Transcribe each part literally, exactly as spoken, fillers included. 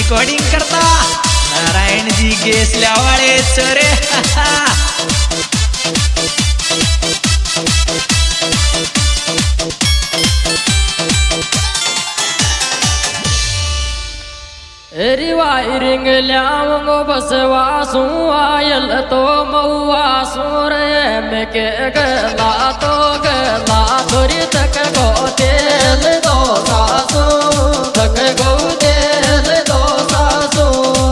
Recording करता नारायण जी गेसल्या वाले चरे रिवायरिंग ल्याऊंगो बसवासू आयल तो मऊआ सूरे में के गला तो गला थोड़ी तक गो तेल दो सासू तक गो तेल दो सासू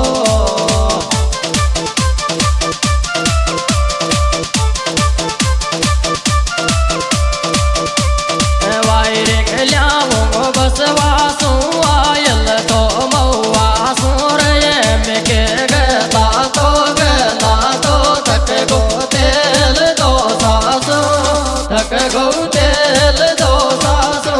वायरिंग ल्याऊंगो बसवासू आयल तो मऊआ सूरे में के गला तो गला तो तक गो तेल दो सासू तक गो तेल दो सासू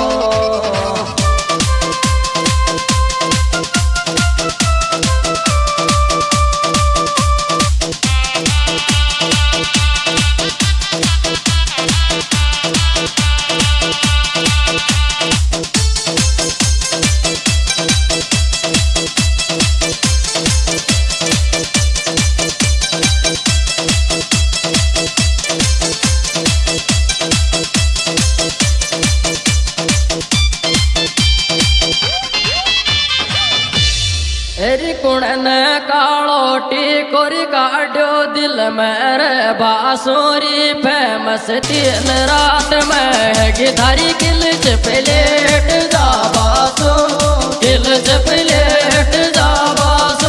एरी कुणन कालोटी कोरी काड्यो दिल मेरे बांसुरी फेमस तीन रात में गिधारी किल प्लेट जा बासो किल प्लेट जा बासो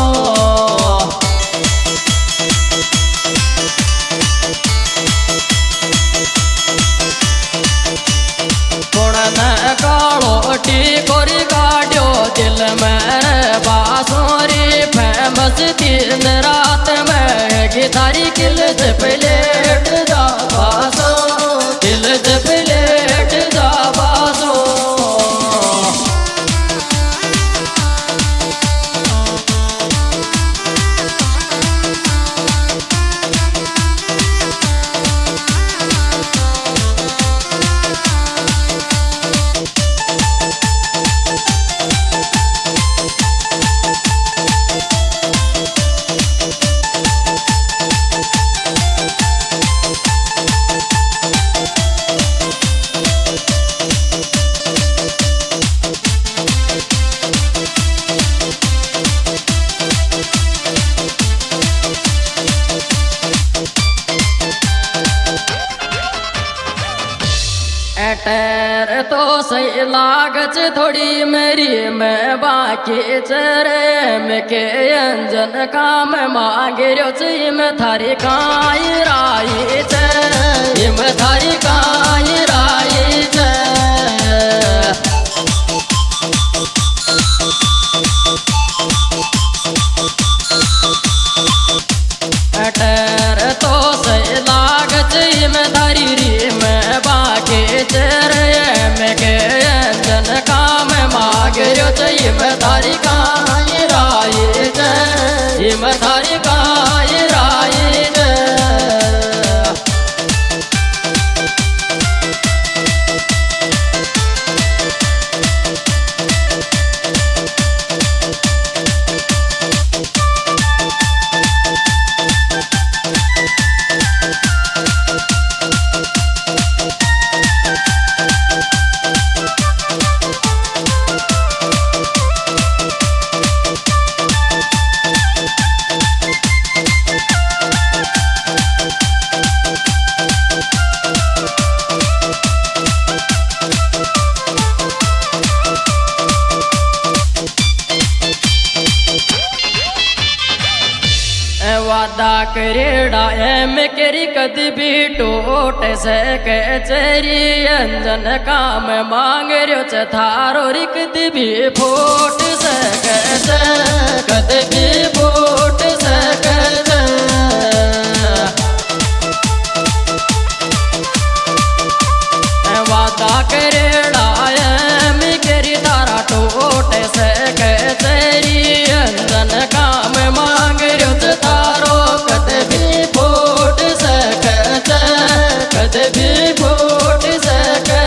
कुणन कालोटी कोरी काड्यो दिल मेरे बांसुरी फेमस तीन रात में गिधारी किल प्लेट जा बासो किल प्लेट जा बासो टर तो सही लागच थोड़ी मेरी मैं बाकी चरे में के अंजन काम मांगे रो ची में थारी काई राई चे में थारी काई राई चे टर तो सही लागच में थारी री में बाकी चरे में के अंजन काम मांगे रो ची में थारी काई राई चे में थारी काई राई चे वादा करेड़ा एम केरी कदी भी टोट सके चेरी अंजन काम मांग रो च थारो री कदी भी फोट सके कदी भी फोट सके वादा करेड़ा एम केरी तारा टोट सके चेरी अंजन काम मांग रो च थारो कदे भी फोट सके कदे भी फोट सके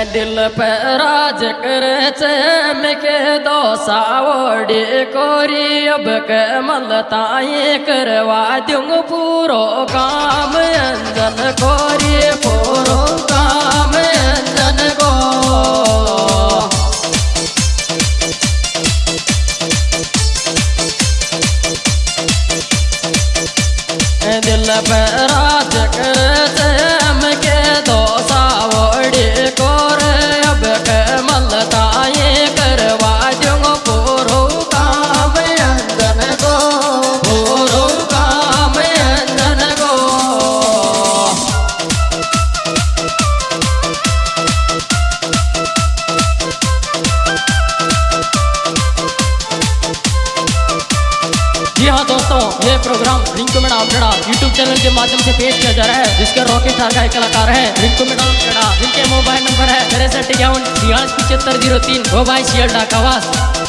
दिल पे राज करे चमके दो सावड़ी कोरी अब के मलताई करवा दूंग पूरो काम अंजन कोरी पूरो काम अंजन को दिल पे राज करे चमके दो सावड़ी कोरे अब के मलताई करवा दूंग पूरो काम अंजन को पूरो काम अंजन को जी हाँ दोस्तों, ये प्रोग्राम रिंकू मैडम अपना यूट्यूब चैनल के माध्यम से पेश किया जा रहा है, जिसके रॉकेट स्टार का एक कलाकार है रिंकू मैडम अपना, जिनके मोबाइल नंबर है तिरसठ इक्यावन छियालीस पिछहत्तर जीरो तीन वो भाई शियल डाकावास।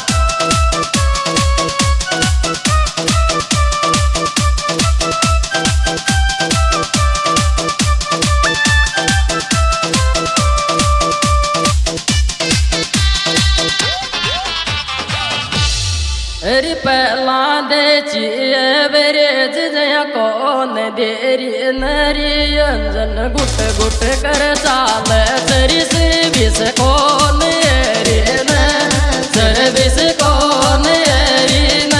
अरे पहला दे चिए बेरे जिया कौन देरी नरी अंजन गुट गुट कर चाल सर्विस कौन रे न सर्विस कौन रे न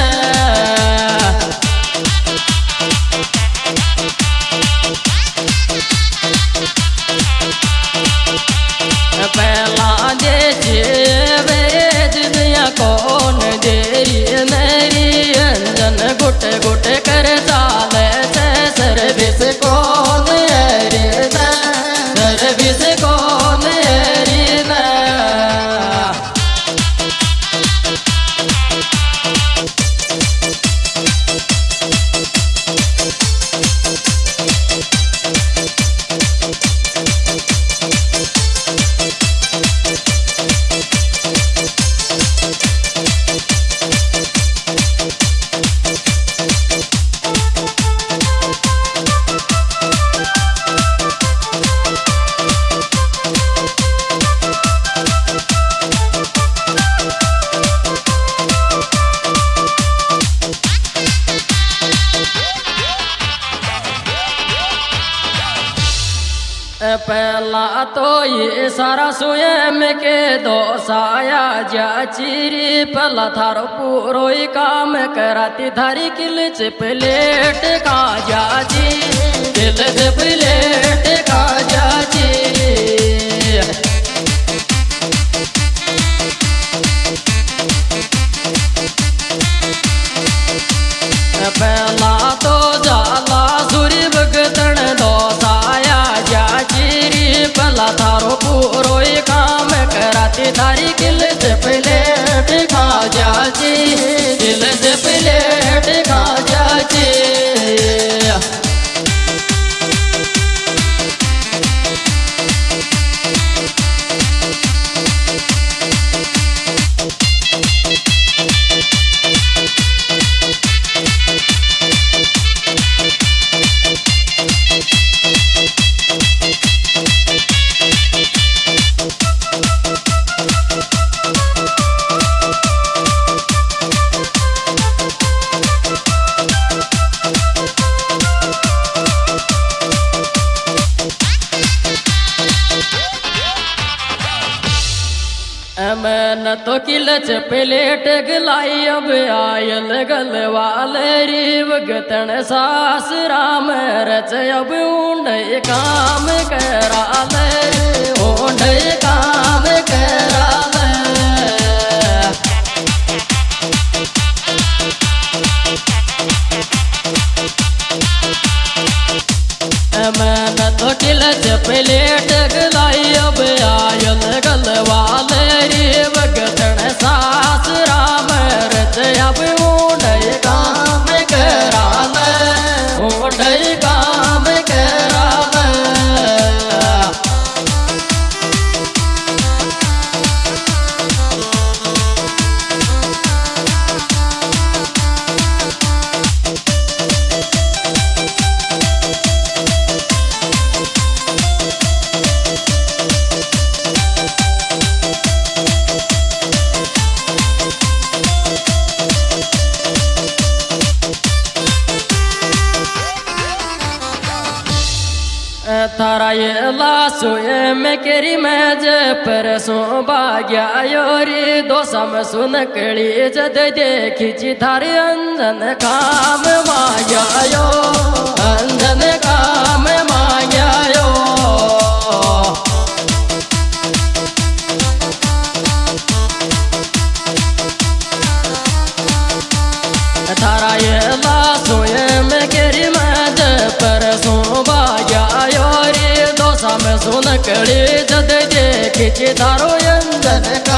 पहला दे चिए बेरे जिया कौन देरी नरी अंजन गुट गुट कर चाल सर्विस कौन रे न सर्विस कौन रे न पहला तो ये सारा स्वयं के दोसाया जा चिरी पला थारो पूरो ही काम कराती थारी किलच प्लेट का जाची किलच प्लेट का जाची पहला तो जाला सूर्य भगतन दोसाया जा चिरी पला थारो पूरो ही काम कराती थारी किलच प्लेट खा जाची किलच प्लेट खा जाची मन तो किलच प्लेट गलाई अब आयल गलवाल रीव गतन सास राम रच अब ऊंड काम कराल ऊंड काम कराल मन तो किलच प्लेट गलाई अब आयल गलवाल रीव गतन सास राम रच अब ऊंड काम कराल ऊंड काम कराल ये लासो ये मैं केरी मैं जे परसों बाग्या योरी दो सम सुन कड़ी जद देखी चिथारी अंजन काम माया यो अंजन काम माया यो थारा ये लासो ये मैं केरी मैं जे परसों बाग्या योरी दो सम सुन कड़ी जद देखी चिथारो अंजन